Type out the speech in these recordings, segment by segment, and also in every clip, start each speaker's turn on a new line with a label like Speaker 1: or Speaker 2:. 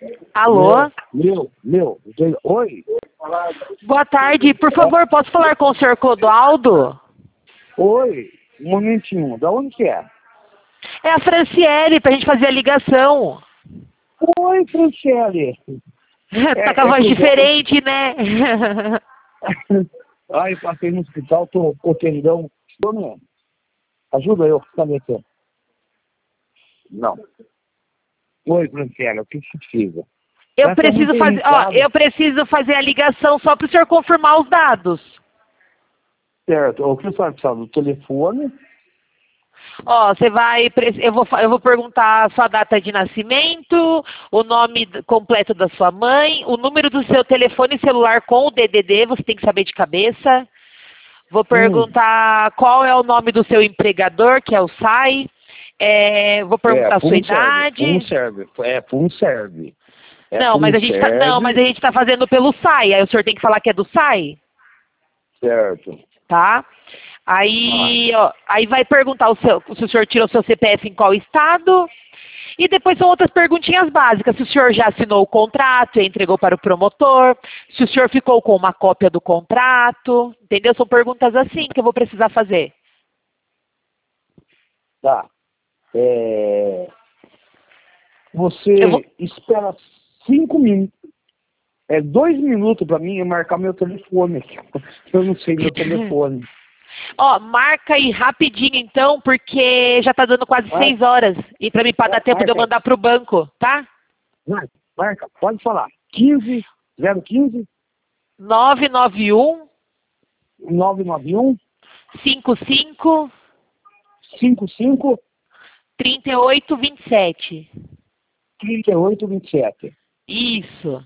Speaker 1: Alô?
Speaker 2: Oi?
Speaker 1: Boa tarde, por favor, posso falar com o senhor Clodoaldo?
Speaker 2: Oi? Um momentinho, da onde que é?
Speaker 1: É a Franciele, pra gente fazer a ligação.
Speaker 2: Oi, Franciele.
Speaker 1: Tá com a voz diferente, né?
Speaker 2: Ai, passei no hospital, tô cotendão. Dona, ajuda eu, tá metendo. Não. Oi, Franciele, o que você precisa?
Speaker 1: Eu preciso fazer a ligação só para o senhor confirmar os dados.
Speaker 2: Certo. O que você vai precisar do telefone?
Speaker 1: Ó, eu vou perguntar a sua data de nascimento, o nome completo da sua mãe, o número do seu telefone celular com o DDD, você tem que saber de cabeça. Vou perguntar qual é o nome do seu empregador, que é o SAI. Vou perguntar a sua idade.
Speaker 2: Funserve.
Speaker 1: Não, mas a gente tá fazendo pelo SAI. Aí o senhor tem que falar que é do SAI.
Speaker 2: Certo.
Speaker 1: Tá? Aí, ó, aí vai perguntar se o senhor tirou o seu CPF em qual estado. E depois são outras perguntinhas básicas. Se o senhor já assinou o contrato e entregou para o promotor. Se o senhor ficou com uma cópia do contrato. Entendeu? São perguntas assim que eu vou precisar fazer.
Speaker 2: Tá. Você espera 5 minutos. 2 minutos para mim marcar meu telefone aqui. Eu não sei meu telefone.
Speaker 1: Ó, marca aí rapidinho então, porque já tá dando quase 6 horas. E pra mim, dar tempo de eu mandar pro banco, tá?
Speaker 2: Marca, pode falar. 15 015
Speaker 1: 991
Speaker 2: 991
Speaker 1: 55
Speaker 2: 55
Speaker 1: 3827.
Speaker 2: 3827.
Speaker 1: Isso.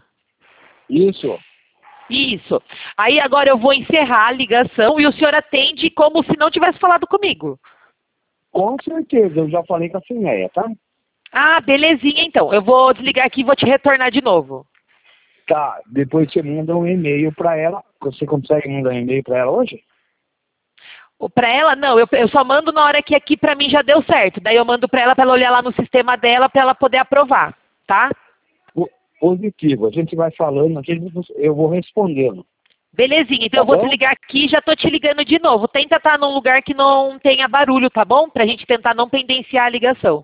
Speaker 2: Isso.
Speaker 1: Aí agora eu vou encerrar a ligação e o senhor atende como se não tivesse falado comigo.
Speaker 2: Com certeza, eu já falei com a Cineia, tá?
Speaker 1: Ah, belezinha então. Eu vou desligar aqui e vou te retornar de novo.
Speaker 2: Tá, depois você manda um e-mail para ela. Você consegue mandar um e-mail para ela hoje?
Speaker 1: Pra ela, não, eu só mando na hora que aqui pra mim já deu certo. Daí eu mando pra ela olhar lá no sistema dela pra ela poder aprovar, tá?
Speaker 2: Positivo. A gente vai falando aqui, eu vou respondendo.
Speaker 1: Belezinha, então eu vou desligar aqui e já tô te ligando de novo. Tenta estar num lugar que não tenha barulho, tá bom? Pra gente tentar não pendenciar a ligação.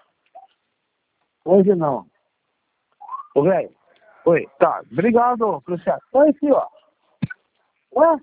Speaker 2: Hoje não. Ô, velho. Oi, tá. Obrigado, Cristiano. Olha aqui, ó. Ué?